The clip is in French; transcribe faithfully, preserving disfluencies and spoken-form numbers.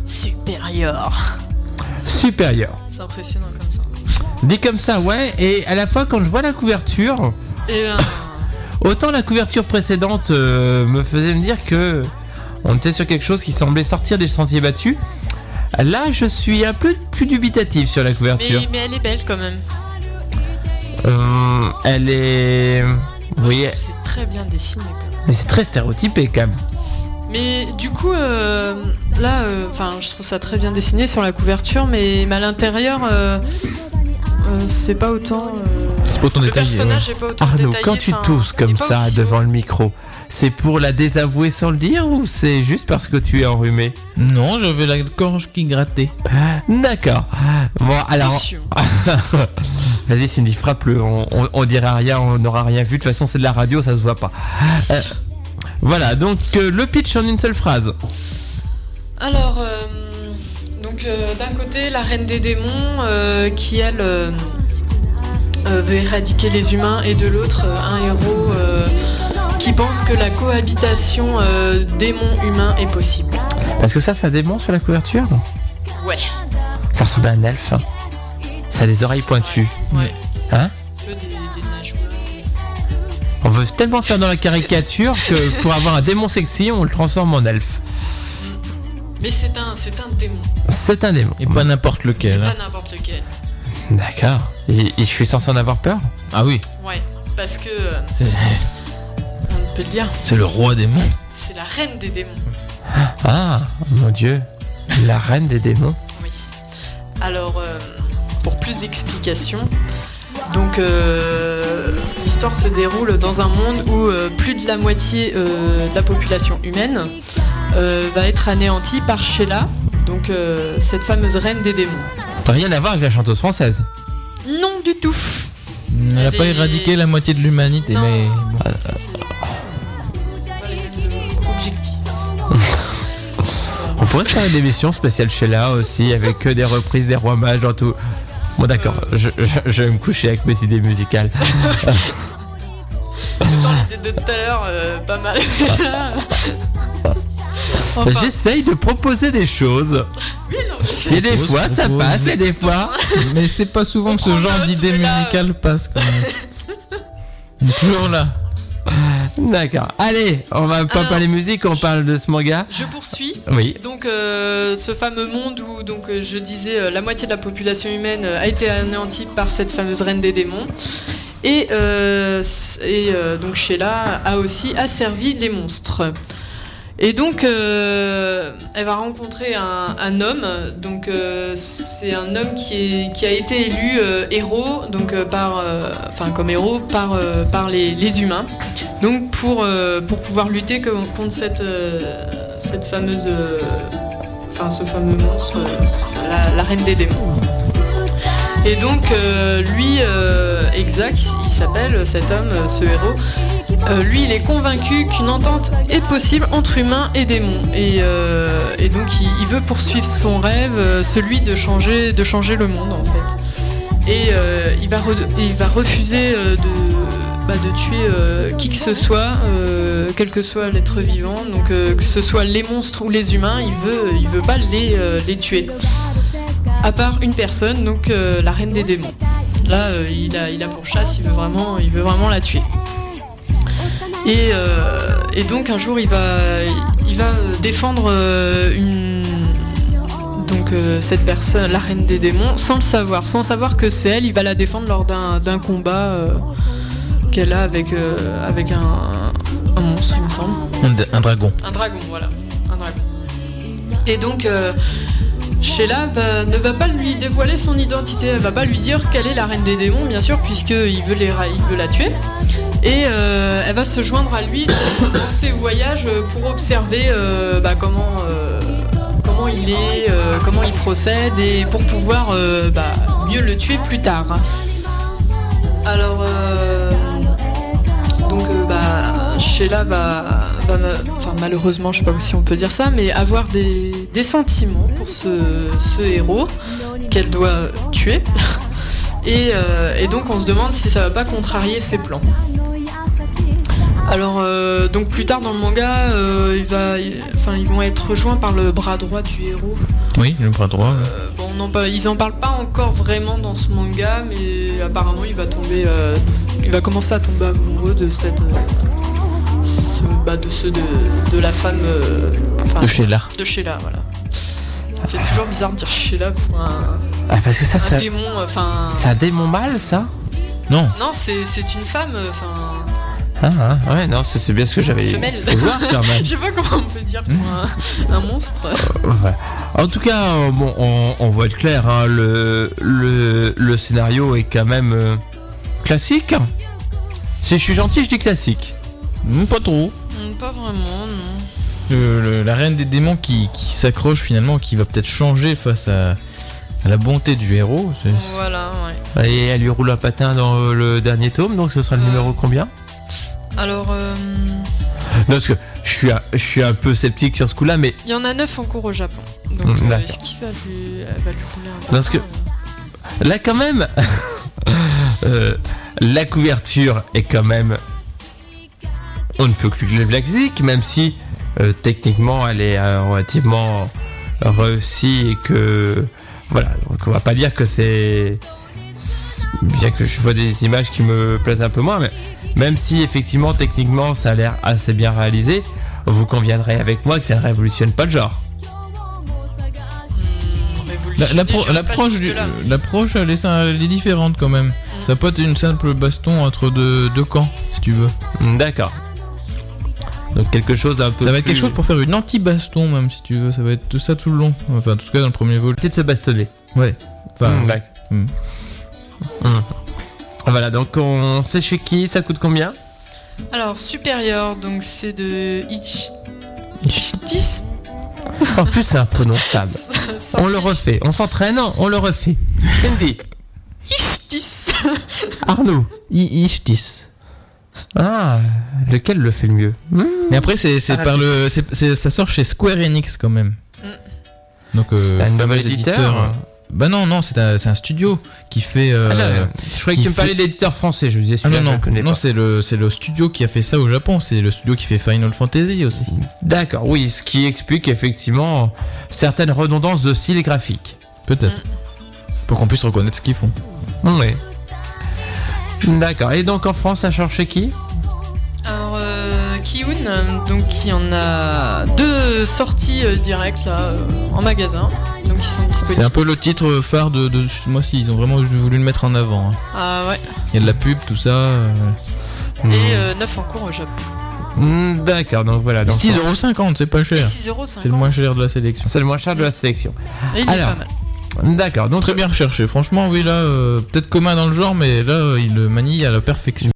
supérieur. Supérieur. C'est impressionnant comme ça. Dit comme ça, ouais. Et à la fois, quand je vois la couverture, Et ben, autant la couverture précédente euh, me faisait me dire que on était sur quelque chose qui semblait sortir des sentiers battus. Là, je suis un peu plus dubitatif sur la couverture. mais, mais elle est belle quand même. Euh, elle est... Moi, Oui, je trouve que c'est très bien dessiné quand même. mais c'est très stéréotypé quand même. Mais du coup, euh, là, enfin, je trouve ça très bien dessiné sur la couverture, mais, mais à l'intérieur, euh, euh, c'est pas autant. Euh, C'est pas autant le détaillé. personnage est pas autant Arnaud, détaillé. quand tu enfin, tousses il est comme pas ça aussi devant haut. le micro, c'est pour la désavouer sans le dire ou c'est juste parce que tu es enrhumé? Non, j'avais la gorge qui grattait. D'accord. Bon, alors... Attention. Vas-y Cindy, frappe-le, on, on, on dira rien, on n'aura rien vu, de toute façon c'est de la radio, ça se voit pas. Euh, voilà, donc euh, le pitch en une seule phrase. Alors, euh, donc euh, d'un côté, la reine des démons, euh, qui elle euh, euh, veut éradiquer les humains, et de l'autre, euh, un héros euh, qui pense que la cohabitation euh, démon-humain est possible. Parce que ça, ça démon sur la couverture? Ouais. Ça ressemble à un elfe. Hein. Ça a des oreilles pointues. Ouais. Hein? Tu veux des, des nageoires. On veut tellement faire dans la caricature que pour avoir un démon sexy, on le transforme en elfe. Mais c'est un, c'est un démon, C'est un démon. Et pas n'importe lequel. pas hein. n'importe lequel. D'accord. Et, et je suis censé en avoir peur? Ah oui, Ouais, parce que, euh, c'est, on peut le dire, c'est le roi démon. c'est la reine des démons. Ah, mon Dieu. La reine des démons. Oui. Alors, euh, pour plus d'explications, donc euh, l'histoire se déroule dans un monde où euh, plus de la moitié euh, de la population humaine euh, va être anéantie par Sheila, donc euh, cette fameuse reine des démons. Rien à voir avec la chanteuse française. Non du tout. Elle n'a Elle pas est- éradiqué la moitié de l'humanité, Non. mais bon. C'est pas les mêmes objectifs. On pourrait faire une émission spéciale Sheila aussi, avec que des reprises des rois mages dans tout. Bon d'accord, je, je, je vais me coucher avec mes idées musicales. Autant l'idée de tout à l'heure, euh, pas mal. Enfin, J'essaye de proposer des choses. oui, non, mais c'est- Et des Propose, fois ça propose. passe et des fois... Mais c'est pas souvent On que ce prend genre note, d'idée mais là- musicale passe quand même. On est toujours là. D'accord. Allez, on va pas Alors- parler musique, on parle de ce manga. Je poursuis. Oui. Donc euh, ce fameux monde où donc euh, je disais euh, la moitié de la population humaine euh, a été anéantie par cette fameuse reine des démons et, euh, c- et euh, donc Sheila a aussi asservi les monstres. Et donc euh, elle va rencontrer un, un homme, donc euh, c'est un homme qui, est, qui a été élu euh, héros, donc euh, par, euh, enfin comme héros par, euh, par les, les humains, donc pour, euh, pour pouvoir lutter co- contre cette, euh, cette fameuse, euh, enfin ce fameux monstre, euh, la, la reine des démons. Et donc euh, lui, euh, exact, il s'appelle cet homme, euh, ce héros. Euh, lui, il est convaincu qu'une entente est possible entre humains et démons. Et, euh, et donc, il, il veut poursuivre son rêve, euh, celui de changer, de changer le monde, en fait. Et euh, il, va re- il va refuser euh, de, bah, de tuer euh, qui que ce soit, euh, quel que soit l'être vivant. Donc, euh, que ce soit les monstres ou les humains, il veut, il veut pas les, euh, les tuer. À part une personne, donc euh, la reine des démons. Là, euh, il, a, il a pour chasse, il veut vraiment, il veut vraiment la tuer. Et, euh, et donc un jour il va, il va défendre euh, une, donc euh, cette personne, la reine des démons, sans le savoir, sans savoir que c'est elle. Il va la défendre lors d'un, d'un combat euh, qu'elle a avec, euh, avec un, un monstre, il me semble. Un, un dragon. Un dragon, voilà, un dragon. Et donc euh, Sheila va, ne va pas lui dévoiler son identité, elle va pas lui dire quelle est la reine des démons, bien sûr, puisqu'il veut, les, il veut la tuer. Et euh, elle va se joindre à lui dans ses voyages pour observer euh, bah, comment, euh, comment il est, euh, comment il procède, et pour pouvoir euh, bah, mieux le tuer plus tard. Alors, euh, donc, euh, bah, Sheila va, va enfin, malheureusement, je sais pas si on peut dire ça, mais avoir des, des sentiments pour ce, ce héros qu'elle doit tuer. Et, euh, et donc, on se demande si ça va pas contrarier ses plans. Alors, euh, donc plus tard dans le manga, euh, il va, il- enfin, ils vont être rejoints par le bras droit du héros. Oui, le bras droit. ouais. Euh, bon, non, pas, ils en parlent pas encore vraiment dans ce manga, mais apparemment il va tomber, euh, il va commencer à tomber amoureux de cette, euh, ce- bah, de ceux de, de la femme, euh, enfin, De Sheila. de Sheila, voilà. Ça fait toujours bizarre de dire Sheila pour un, Ah, parce que ça, un ça démon, enfin. c'est un démon mâle, ça. Non. Non, c'est c'est une femme, enfin. Ah, ah, ouais, non, c'est c'est bien ce que j'avais Femelle. pu voir quand même. Je sais pas comment on peut dire pour un, un monstre. Ouais. En tout cas, euh, bon, on, on va être clair, hein, le, le, le scénario est quand même euh, classique. Si je suis gentil, je dis classique. Non, pas trop. Hmm, Pas vraiment, non. Le- le- la reine des démons qui, qui s'accroche finalement, qui va peut-être changer face à, à la bonté du héros. c'est- Voilà, ouais. Et elle lui roule un patin dans euh, le dernier tome, donc ce sera le Euh. numéro combien? Alors, euh, Non, parce que je suis, un, je suis un peu sceptique sur ce coup-là, mais il y en a neuf en cours au Japon. Donc, Hmm, euh, d'accord. est-ce qu'il va lui, elle va lui rouler un Parce patin, que- euh là, quand même, euh, la couverture est quand même. On ne peut que lui la critique, même si euh, techniquement elle est euh, relativement réussie et que. Voilà, donc on va pas dire que c'est. c'est- Bien que je vois des images qui me plaisent un peu moins, mais même si effectivement techniquement ça a l'air assez bien réalisé, vous conviendrez avec moi que ça ne révolutionne pas le genre. hmm, La- révolutionner, l'appro- j'irai pas L'approche, du- jusque-là. l'approche elle, est, elle est différente quand même. Ça va pas être une simple baston entre deux, deux camps, si tu veux. D'accord. Donc quelque chose d'un peu. Ça va être quelque plus- chose pour faire une anti-baston même, si tu veux. Ça va être tout ça tout le long. Enfin, en tout cas dans le premier vol. de se bastonner. Ouais. Enfin, Mmh, ouais. mmh. Mmh. Voilà, donc on sait chez qui, ça coûte combien? Alors, supérieur, donc c'est de Ich... Ichtis. En plus, c'est imprononçable. On le refait, on s'entraîne, on le refait. Cindy, Ichtis. Arnaud. I- Ishtis. Ah, lequel le fait le mieux? Mmh. Mais après, c'est c'est Ah, par le, c'est- c'est- ça sort chez Square Enix quand même. Mm. Donc, euh, C'est un fameux nouvel éditeur. Bah non, non, c'est un, c'est un studio qui fait. euh, Ah, non, je croyais que qui tu me parlais fait- de l'éditeur français, je me disais Ah non, celui-là, je non, le connais non, pas. c'est le, c'est le studio qui a fait ça au Japon. C'est le studio qui fait Final Fantasy aussi. D'accord, oui, ce qui explique effectivement certaines redondances de style graphique. Peut-être. Pour qu'on puisse reconnaître ce qu'ils font. Oui. D'accord, et donc en France, ça change chez qui? Alors, euh, Kiyun, euh, donc qui en a deux sorties euh, directes là euh, en magasin, donc ils sont C'est disponibles. un peu le titre phare de, de ce mois-ci. Ils ont vraiment voulu le mettre en avant. hein. Ah ouais. Il y a de la pub, tout ça. euh. Mmh. Et euh, neuf en cours au Japon. Mmh, D'accord, donc voilà. Donc, six euros cinquante, c'est pas Et cher. six euros cinquante. C'est le moins cher de la sélection. c'est le moins cher de la sélection. Et il Alors, est pas mal. D'accord, donc Très bien recherché. Franchement, oui, là, euh, peut-être commun dans le genre, mais là, euh, il le manie à la perfection.